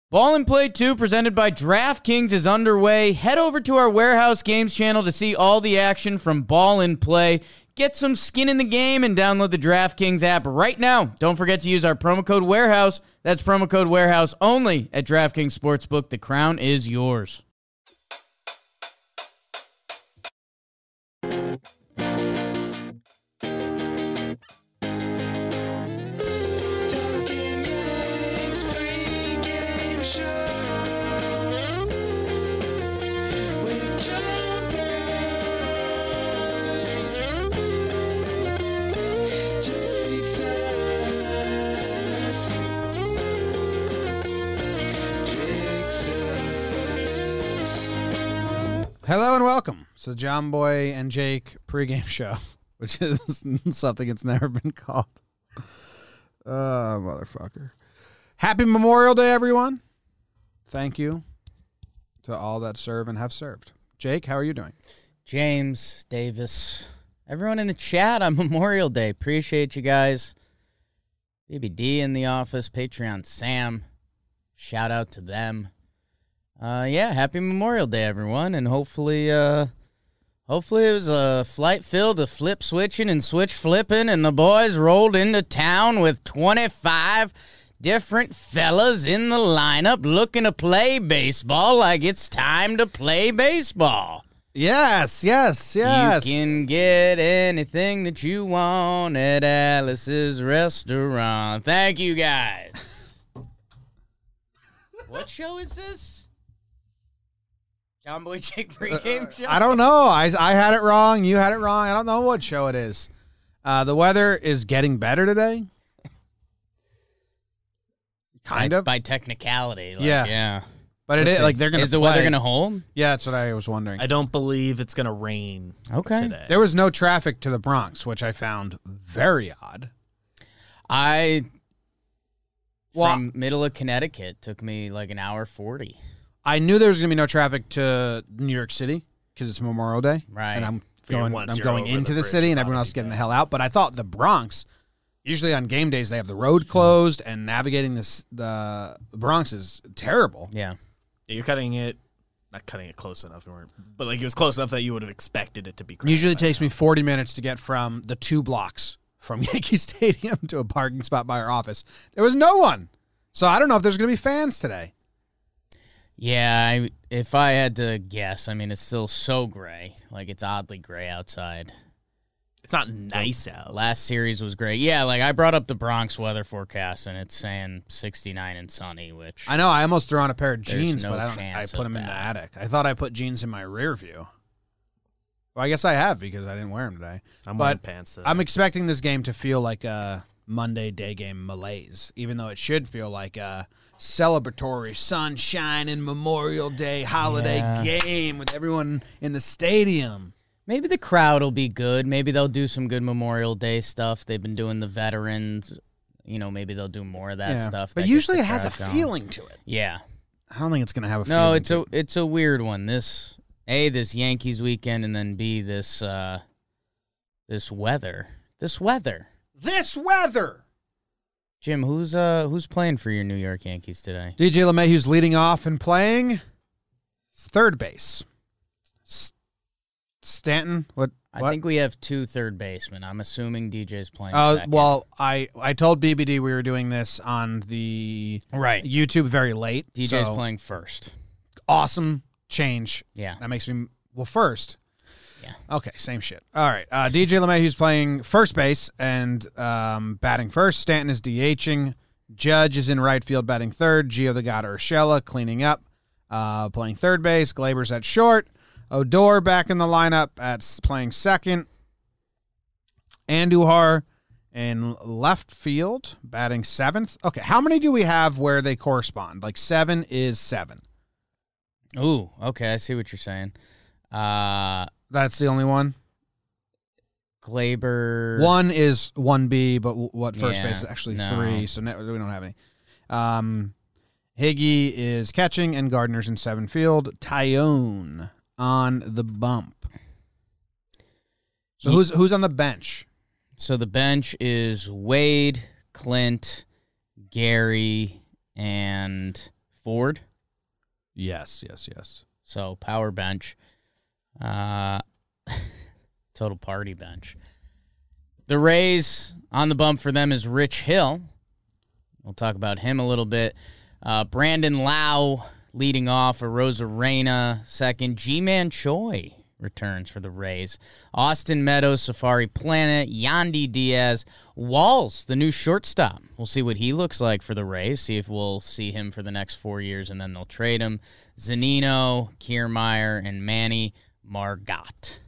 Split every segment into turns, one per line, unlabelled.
Ball and Play 2 presented by DraftKings is underway. Head over to our Warehouse Games channel to see all the action from Ball and Play. Get some skin in the game and download the DraftKings app right now. Don't forget to use our promo code WAREHOUSE. That's promo code WAREHOUSE only at DraftKings Sportsbook. The crown is yours.
Hello and welcome to the John Boy and Jake pregame show, which is something that's never been called. Motherfucker. Happy Memorial Day, everyone. Thank you to all that serve and have served. Jake, how are you doing?
James, Davis, everyone in the chat on Memorial Day. Appreciate you guys. BBD in the office, Patreon Sam. Shout out to them. Happy Memorial Day, everyone, and hopefully it was a flight filled with flip switching and switch flipping, and the boys rolled into town with 25 different fellas in the lineup looking to play baseball like it's time to play baseball.
Yes.
You can get anything that you want at Alice's Restaurant. Thank you, guys. What show is this? John Boy Jake pregame show?
I don't know. I had it wrong. You had it wrong. I don't know what show it is. The weather is getting better today. Kind of.
By technicality.
Yeah. But it is like they're going to
Is the weather going to hold?
Yeah, that's what I was wondering.
I don't believe it's going to rain today.
There was no traffic to the Bronx, which I found very odd.
From middle of Connecticut, took me like an hour 40.
I knew there was going to be no traffic to New York City because it's Memorial Day.
Right.
And I'm going into the city and everyone else is getting the hell out. But I thought the Bronx, usually on game days, they have the road closed and navigating the Bronx is terrible.
Yeah.
You're not cutting it close enough, but like it was close enough that you would have expected it to be crazy.
Usually it takes me 40 minutes to get from the 2 blocks from Yankee Stadium to a parking spot by our office. There was no one. So I don't know if there's going to be fans today.
Yeah, if I had to guess, I mean, it's still so gray. Like, it's oddly gray outside.
It's not nice out.
Last series was great. Yeah, like, I brought up the Bronx weather forecast, and it's saying 69 and sunny, which...
I know, I almost threw on a pair of jeans,
no
but I put them in the attic. I thought I put jeans in my rear view. Well, I guess I have because I didn't wear them today.
I'm wearing pants today.
I'm expecting this game to feel like a Monday day game malaise, even though it should feel like a celebratory sunshine and Memorial Day holiday game with everyone in the stadium.
Maybe the crowd will be good. Maybe they'll do some good Memorial Day stuff. They've been doing the veterans. You know, maybe they'll do more of that stuff.
But usually it has a feeling to it.
Yeah.
I don't think it's going to have a feeling.
No, it's a weird one. This Yankees weekend, and then B, this weather. This weather. Jim, who's playing for your New York Yankees today?
DJ LeMahieu's leading off and playing third base. Stanton, what?
I think we have 2 third basemen. I'm assuming DJ's playing second.
Well, I told BBD we were doing this on the YouTube very late.
DJ's playing first.
Awesome change.
Yeah.
That makes me, first.
Yeah.
Okay, same shit. All right. DJ LeMahieu's playing first base and batting first. Stanton is DHing. Judge is in right field batting third. Gio the God Urshela cleaning up, playing third base. Glaber's at short. Odor back in the lineup at playing second. Andujar in left field batting seventh. Okay, how many do we have where they correspond? Like 7 is 7.
Ooh, okay, I see what you're saying.
That's the only one?
Glaber.
1 is 1B, but what first base is actually 3, so we don't have any. Higgy is catching, and Gardner's in 7 field. Tyone on the bump. So who's on the bench?
So the bench is Wade, Clint, Gary, and Ford.
Yes.
So power bench. Total party bench. The Rays on the bump for them is Rich Hill. We'll talk about him a little bit. Brandon Lau leading off. Arozarena second. G-Man Choi returns for the Rays. Austin Meadows, Safari Planet, Yandy Diaz. Walls, the new shortstop. We'll see what he looks like for the Rays. See if we'll see him for the next 4 years, and then they'll trade him. Zanino, Kiermaier, and Manny Margot.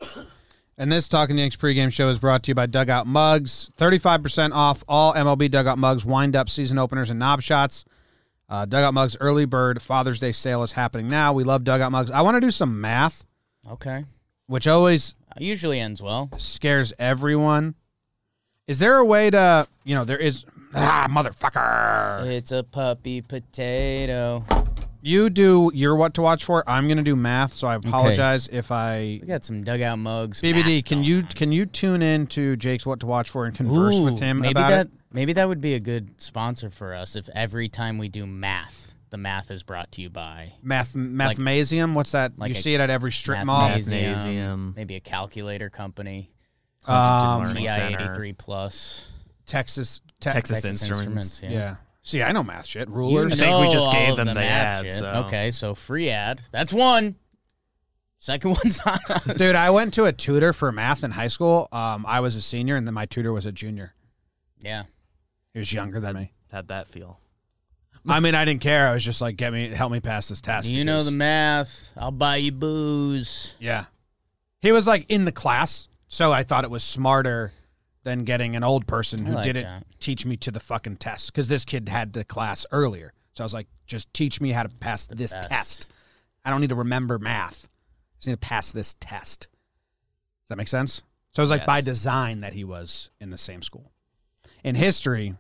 And this Talking Yanks pregame show is brought to you by Dugout Mugs. 35% off all MLB Dugout Mugs, wind-up season openers, and knob shots. Dugout Mugs early bird Father's Day sale is happening now. We love Dugout Mugs. I want to do some math.
Okay.
Which always
Usually ends well.
scares everyone. Is there a way to, there is, motherfucker.
It's a puppy potato.
You do your what to watch for. I'm going to do math, so I apologize if
We got some Dugout Mugs.
BBD,
math
can you tune in to Jake's what to watch for and
going.
converse with him
maybe
about
that,
it?
Maybe that would be a good sponsor for us if every time we do math, the math is brought to you by
Mathnasium? What's that?
like
you
a
see it at every strip mall.
Mathnasium.
Maybe a calculator company.
Learning
TI-83 Plus.
Texas
Instruments.
Yeah. See, I know math shit. Rulers.
I think we just
all
gave
of
them the
math
ad,
shit.
so.
Okay, so free ad. That's one. Second one's on us.
Dude, I went to a tutor for math in high school. I was a senior, and then my tutor was a junior.
Yeah.
He was younger than me.
How'd that feel?
I mean, I didn't care. I was just like, help me pass this test.
Do you know
because-
the math? I'll buy you booze.
Yeah. He was like in the class, so I thought it was smarter than getting an old person who
like
didn't
that.
teach me to the fucking test, because this kid had the class earlier. So I was like, just teach me how to pass this
best.
test. I don't need to remember math. I just need to pass this test. Does that make sense? So it was like by
Yes.
design that he was in the same school. In history,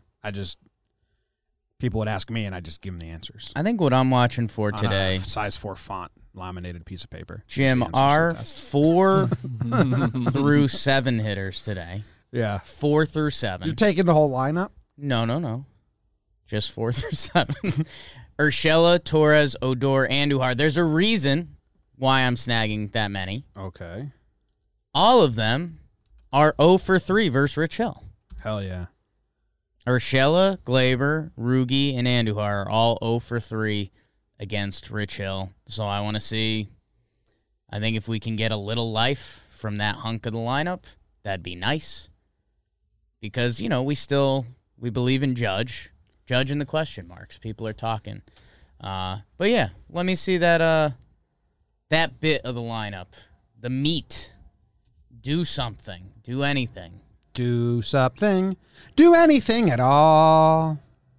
people would ask me, and I just give them the answers.
I think what I'm watching for
On
today,
a size 4 font, laminated piece of paper.
Jim,
Usually answers
our
the test.
4 through 7 hitters today.
Yeah.
4 through 7.
You're taking the whole lineup?
No. Just 4 through 7. Urshela, Torres, Odor, Andujar. There's a reason why I'm snagging that many.
Okay.
All of them are 0 for 3 versus Rich Hill.
Hell yeah.
Urshela, Glaber, Rugi, and Andujar are all 0 for 3 against Rich Hill. So I want to see, I think if we can get a little life from that hunk of the lineup, that'd be nice. Because, we believe in Judge and the question marks. People are talking. But yeah, let me see that bit of the lineup. The meat. Do something. Do anything.
Do something. Do anything at all.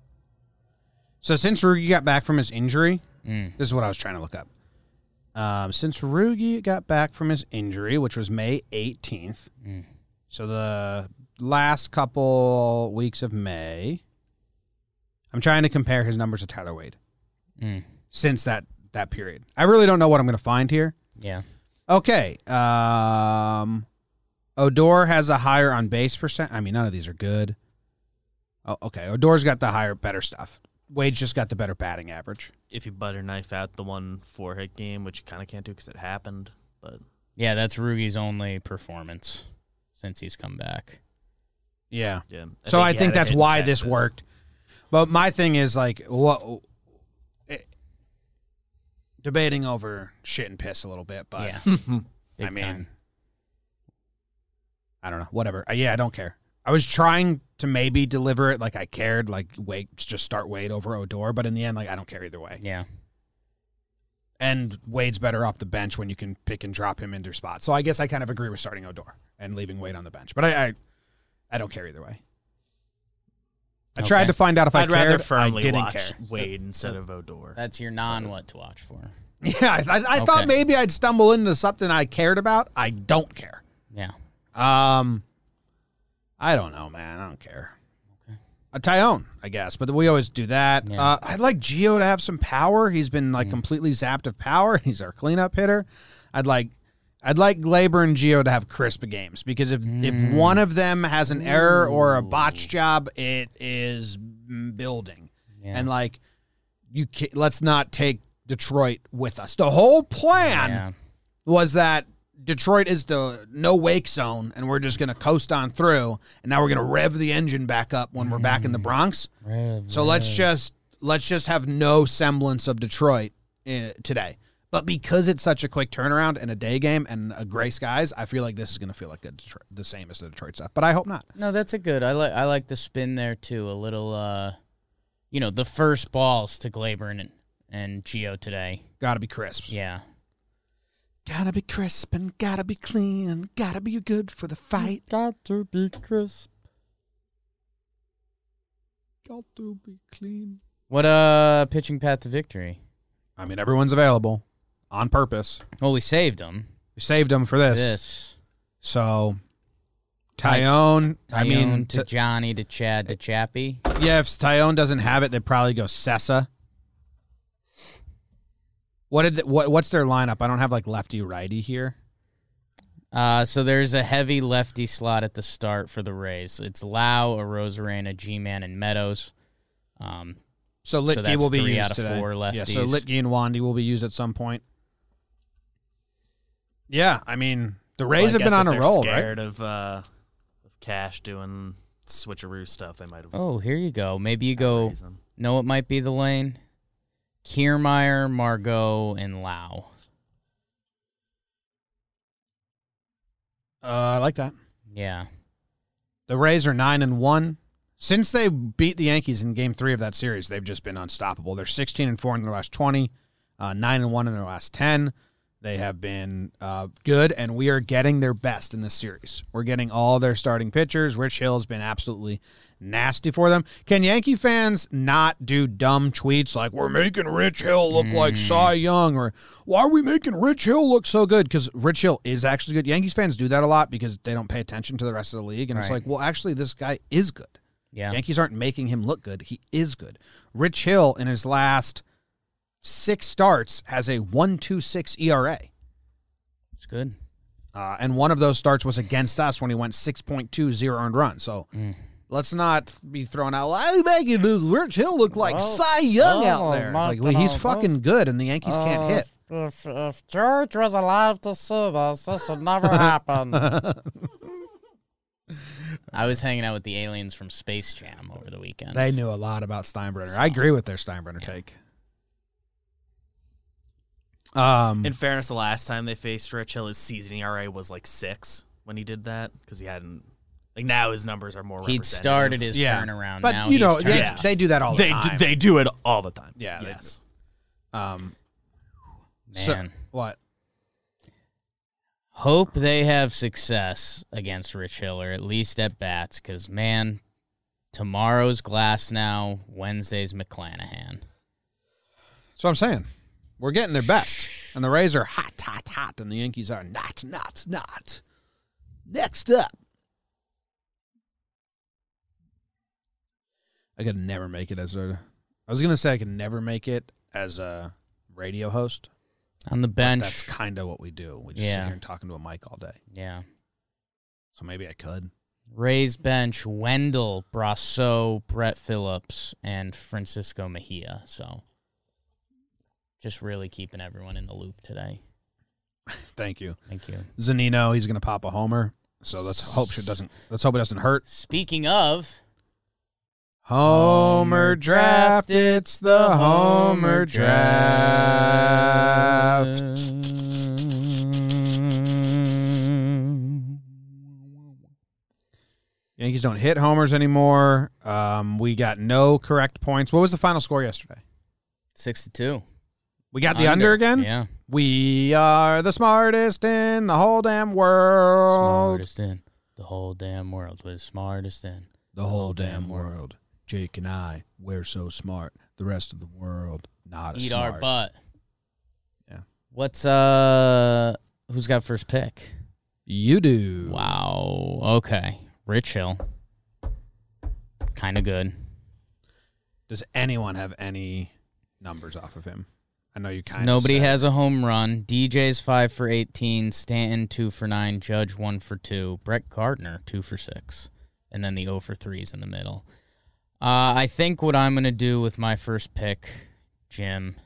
So since Rugi got back from his injury, this is what I was trying to look up. Since Rugi got back from his injury, which was May 18th, so the last couple weeks of May, I'm trying to compare his numbers to Tyler Wade since that period. I really don't know what I'm going to find here.
Yeah.
Okay. Odor has a higher on base percent. I mean, none of these are good. Oh, okay. Odor's got the better stuff. Wade's just got the better batting average.
If you butter knife out the 1 4-hit game, which you kind of can't do because it happened, but
Yeah, that's Rugi's only performance since he's come back.
Yeah.
yeah.
So I
he
think
had a
that's
hit in
why this
Texas.
worked. But my thing is debating over shit and piss a little bit, but
Yeah. Big
I mean,
time.
I don't know. Whatever. I don't care. I was trying to maybe deliver it like I cared, like Wade, just start Wade over Odor, but in the end, I don't care either way.
Yeah.
And Wade's better off the bench when you can pick and drop him into spots. So I guess I kind of agree with starting Odor and leaving Wade on the bench. But I don't care either way. I tried to find out if
I'd
I cared.
rather firmly
I didn't
watch
care.
Wade instead of Odor.
That's your what to watch for.
Yeah, I thought
Okay.
maybe I'd stumble into something I cared about. I don't care.
Yeah.
I don't know, man. I don't care. Okay. A Tyone, I guess, but we always do that.
Yeah.
I'd like Gio to have some power. He's been completely zapped of power. He's our cleanup hitter. I'd like Glaber and Gio to have crisp games because if one of them has an error or a botch job, it is building.
Yeah.
And let's not take Detroit with us. The whole plan was that Detroit is the no-wake zone, and we're just going to coast on through, and now we're going to rev the engine back up when we're back in the Bronx. Let's just have no semblance of Detroit today. But because it's such a quick turnaround and a day game and a gray skies, I feel like this is going to feel like the same as the Detroit stuff. But I hope not.
No, that's a good. I like the spin there too. A little, the first balls to Glaber and Gio today.
Got to be crisp.
Yeah.
Gotta be crisp and gotta be clean. Gotta be good for the fight.
Got to be crisp.
Got to be clean.
What pitching path to victory?
I mean, everyone's available on purpose.
Well, we saved them.
We saved them for this. So, Tyone.
To Johnny, to Chad, to Chappie.
Yeah, if Tyone doesn't have it, they'd probably go Sessa. What's their lineup? I don't have like lefty righty here.
So there's a heavy lefty slot at the start for the Rays. It's Lau, Arozarena, G-Man, and Meadows.
So Litke will be used
out of
today.
4 lefties.
Yeah, so Litke and Wandy will be used at some point. Yeah, I mean the Rays have been on a roll, right?
Scared of Cash doing switcheroo stuff, they might have.
Oh, here you go. Maybe you go. No, it might be the lane. Kiermaier, Margot, and Lau.
I like that.
Yeah.
The Rays are 9-1. Since they beat the Yankees in Game 3 of that series, they've just been unstoppable. They're 16-4 in their last 20, 9-1 in their last 10. They have been good, and we are getting their best in this series. We're getting all their starting pitchers. Rich Hill has been absolutely nasty for them. Can Yankee fans not do dumb tweets like, we're making Rich Hill look like Cy Young, or why are we making Rich Hill look so good? Because Rich Hill is actually good. Yankees fans do that a lot because they don't pay attention to the rest of the league, and it's like, well, actually, this guy is good.
Yeah.
Yankees aren't making him look good. He is good. Rich Hill, in his last 6 starts, has a 1.26 ERA.
It's good.
And one of those starts was against us when he went 6.20 earned runs. So let's not be throwing out, why are we making this Rich Hill look like Cy Young out there? Like, well, he's fucking good, and the Yankees can't hit.
If George was alive to see this would never happen. I was hanging out with the aliens from Space Jam over the weekend.
They knew a lot about Steinbrenner. I agree with their Steinbrenner take.
In fairness, the last time they faced Rich Hill, his season ERA was like 6 when he did that because he hadn't. Like now, his numbers are more.
He'd started his turnaround,
but
now
they do that all the time.
They do it all the time.
Yeah.
Yes.
Man,
so, what?
Hope they have success against Rich Hill, or at least at bats, because, man, tomorrow's Glasnow, Wednesday's McClanahan.
That's what I'm saying. We're getting their best. And the Rays are hot, and the Yankees are not. Next up. I could never make it as a... I was going to say I could never make it as a radio host.
On the bench.
That's kind of what we do. We just sit here and talking to a mic all day.
Yeah.
So maybe I could.
Rays bench, Wendell, Brasso, Brett Phillips, and Francisco Mejia. So just really keeping everyone in the loop today.
Thank you.
Thank you.
Zanino, he's going to pop a homer. So let's hope it doesn't hurt.
Speaking of
Homer Draft, it's the Homer Draft. Yankees don't hit homers anymore. We got no correct points. What was the final score yesterday?
6-2.
We got the under again?
Yeah.
We are the smartest in the whole damn world.
Smartest in the whole damn world. We're the smartest in
the whole damn world. Jake and I, we're so smart. The rest of the world, not
Eat
smart.
our butt.
Yeah.
What's who's got first pick?
You do.
Wow. Okay. Rich Hill. Kind of good.
Does anyone have any numbers off of him? I know you kind of
Nobody has a home run. DJ's 5 for 18. Stanton 2 for 9. Judge 1 for 2. Brett Gardner 2 for 6. And then the 0 for 3s in the middle. I think what I'm going to do with my first pick, Jim.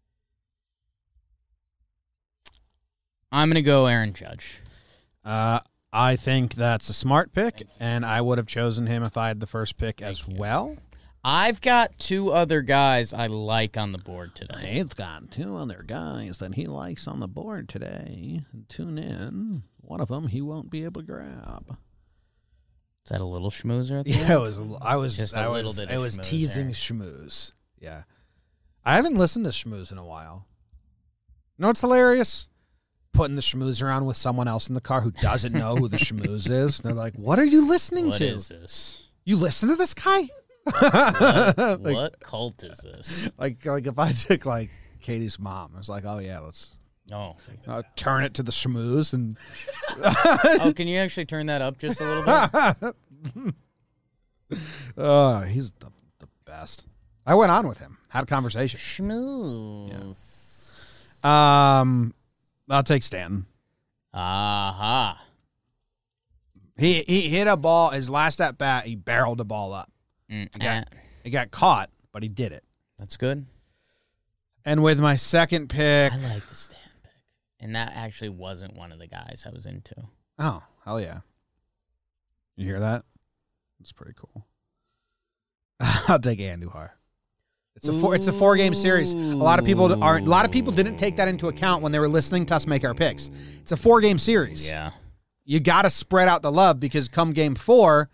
I'm going to go Aaron Judge.
I think that's a smart pick, and I would have chosen him if I had the first pick as well.
I've got 2 other guys I like on the board today.
He's got 2 other guys that he likes on the board today. Tune in. One of them he won't be able to grab.
Is that a little schmoozer?
Yeah, it was. I was
just
I
a
was,
little bit.
I
of
was
schmooze
teasing
there.
schmooze. Yeah, I haven't listened to schmooze in a while. You know what's hilarious? Putting the schmooze around with someone else in the car who doesn't know who the schmooze is. They're like, "What are you listening
What
to?
is this?
You listen to this guy?
What cult is this?
Like if I took like Katie's mom, I was like, "Oh yeah, let's
Oh.
turn it to the schmooze." And
Oh, can you actually turn that up just a little bit?
He's the best. I went on with him, had a conversation.
Schmooze.
I'll take Stanton.
Aha.
He hit a ball. His last at bat, he barreled the ball up. It got caught, but he did it.
That's good.
And with my second pick,
I like the Stan pick. And that actually wasn't one of the guys I was into.
oh hell yeah! You hear that? It's pretty cool. I'll take Andujar. It's a 4-game series. A lot of people didn't take that into account when they were listening to us make our picks. It's a 4-game series.
Yeah.
You got to spread out the love because come game 4,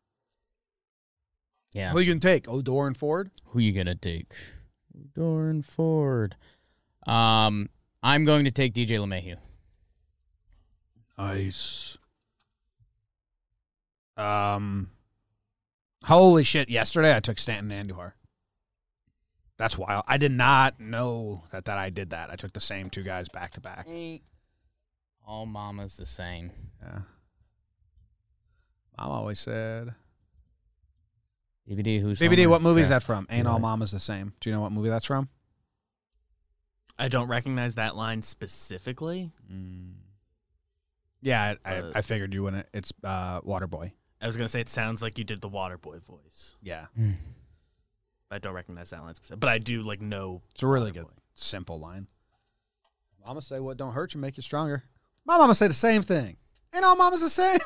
Yeah.
who you can take? Odor and Ford?
Who you gonna take? Odor and Ford. I'm going to take DJ LeMahieu.
Nice. Holy shit! Yesterday I took Stanton and Andujar. That's wild. I did not know that I did that. I took the same 2 guys back to back.
All mamas the same.
Yeah. Mom always said.
BBD, who's
BBD,
Homer?
what movie is that
Draft.
from? Ain't all mamas the same. Do you know what movie that's from?
I don't recognize that line specifically.
Yeah, I figured you wouldn't. It's Waterboy.
I was going to say it sounds like you did the Waterboy voice.
Yeah.
I don't recognize that line specifically. But I do know
It's a really
Waterboy.
good, simple line. Mama say what don't hurt you make you stronger. My mama say the same thing. Ain't all mamas the same?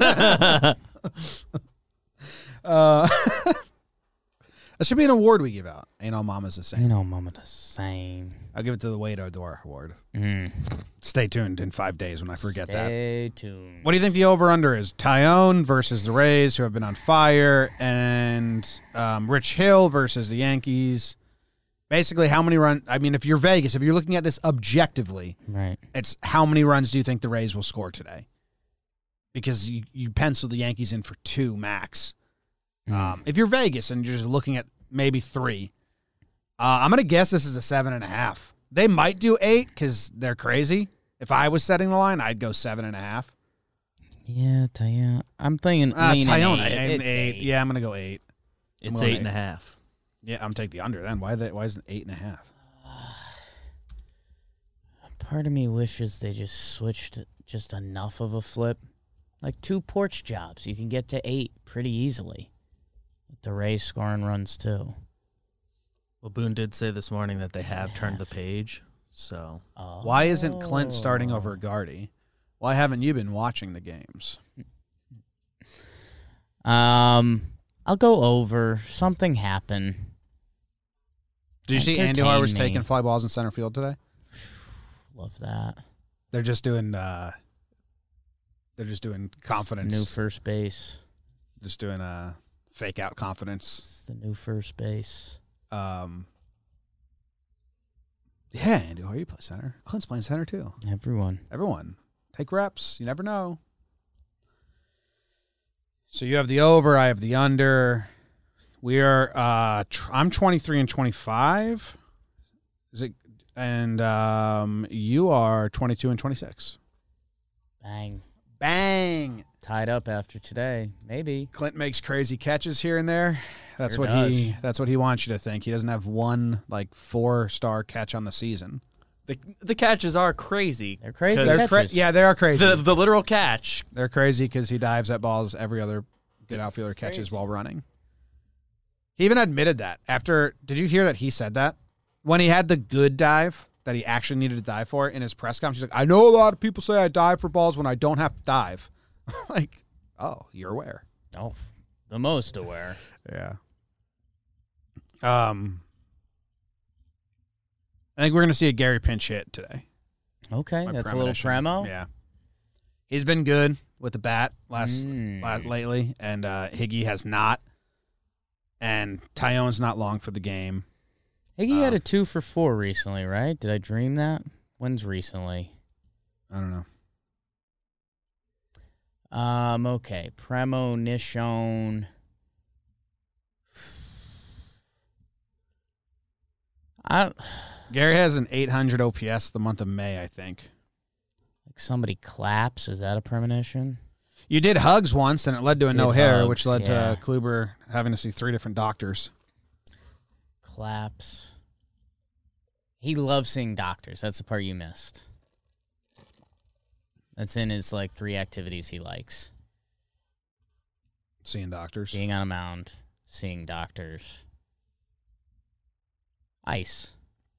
That should be an award we give out. Ain't all mamas the same.
Ain't all mama the same.
I'll give it to the Wade Odor Award.
Mm.
Stay tuned in 5 days when I forget that.
Stay tuned.
What do you think the over-under is? Tyone versus the Rays, who have been on fire, and Rich Hill versus the Yankees. Basically, how many runs? I mean, if you're Vegas, if you're looking at this objectively,
Right.
it's how many runs do you think the Rays will score today? Because you pencil the Yankees in for 2 max. If you're Vegas and you're just looking at maybe 3, I'm going to guess this is a 7.5. They might do 8 because they're crazy. If I was setting the line, I'd go 7.5.
Yeah, Tyone. I'm thinking leaning
Tyone,
8. It's 8.
Yeah, I'm going to go 8.
It's
going
8.5.
Yeah, I'm taking the under then. Why isn't 8.5?
Part of me wishes they just switched just enough of a flip. Like 2 porch jobs. You can get to 8 pretty easily. With the Rays scoring runs too.
Well, Boone did say this morning that they have turned the page. So
Why isn't Clint starting over Gardy? Why haven't you been watching the games?
I'll go over. Something happened.
Did you see
Entertain
Andujar was
me.
taking fly balls in center field today?
Love that.
They're just doing confidence.
New first base.
Just doing fake out confidence.
It's the new first base.
Yeah, Andujar, you play center. Clint's playing center too.
Everyone.
Take reps. You never know. So you have the over. I have the under. We are. I'm 23 and 25. Is it? And you are 22 and 26.
Bang.
Bang.
Tied up after today. Maybe.
Clint makes crazy catches here and there. That's
Sure
what
does.
That's what he wants you to think. He doesn't have one 4-star catch on the season.
the catches are crazy.
They're crazy
They're
catches.
yeah, they are crazy.
The literal catch.
They're crazy because he dives at balls every other good outfielder catches
Crazy.
while running. He even admitted that after. Did you hear that he said that? when he had the good dive that he actually needed to dive for in his press conference, he's like, I know a lot of people say I dive for balls when I don't have to dive. Like, oh, you're aware.
Oh, the most aware.
Yeah. I think we're going to see a Gary pinch hit today.
Okay, that's a little premo.
Yeah. He's been good with the bat lately, and Higgy has not. And Tyone's not long for the game.
Higgy had a 2 for 4 recently, right? Did I dream that? When's recently?
I don't know.
Okay. Premonition.
Gary has an 800 OPS the month of May, I think.
Like somebody claps. Is that a premonition?
You did hugs once, and it led to a no-hitter, which led to Kluber having to see 3 different doctors.
Claps. He loves seeing doctors. That's the part you missed. That's in his, 3 activities he likes.
Seeing doctors.
Being on a mound, seeing doctors. Ice.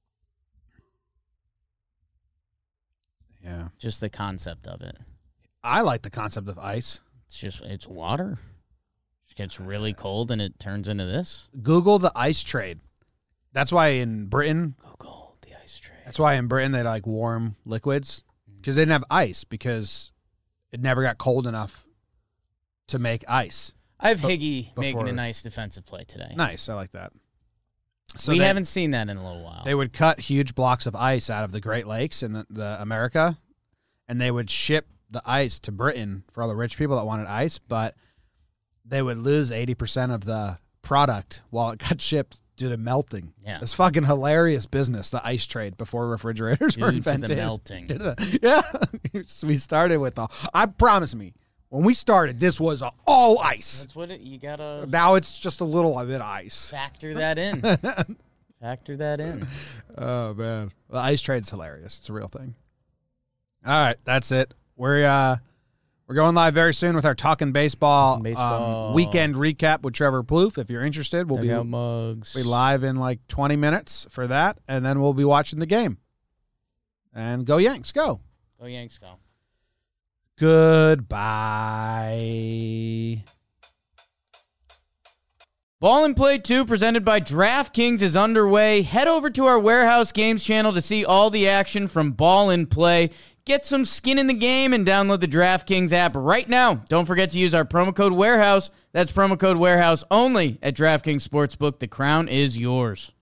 Yeah.
Just the concept of it.
I like the concept of ice.
It's water. It gets really cold and it turns into this.
Google the ice trade. That's why in Britain.
Google the ice trade.
That's why in Britain they like warm liquids because they didn't have ice because it never got cold enough to make ice.
I have Higgy making a nice defensive play today.
Nice. I like that. So
we haven't seen that in a little while.
They would cut huge blocks of ice out of the Great Lakes in the America, and they would ship the ice to Britain for all the rich people that wanted ice, but they would lose 80% of the product while it got shipped due to melting.
Yeah.
It's fucking hilarious business, the ice trade before refrigerators were invented.
To the melting.
Yeah. So we started with I promise me, when we started, this was all ice.
That's what you gotta.
Now it's just a little bit ice.
Factor that in. Factor that in.
Oh man, the ice trade's hilarious. It's a real thing. All right, that's it. We're going live very soon with our Talking Baseball, weekend recap with Trevor Plouffe. If you're interested, we'll be live in 20 minutes for that, and then we'll be watching the game. And go Yanks, go!
Go Yanks, go!
Goodbye.
Ball and Play 2 presented by DraftKings is underway. Head over to our Warehouse Games channel to see all the action from Ball and Play. Get some skin in the game and download the DraftKings app right now. Don't forget to use our promo code WAREHOUSE. That's promo code WAREHOUSE only at DraftKings Sportsbook. The crown is yours.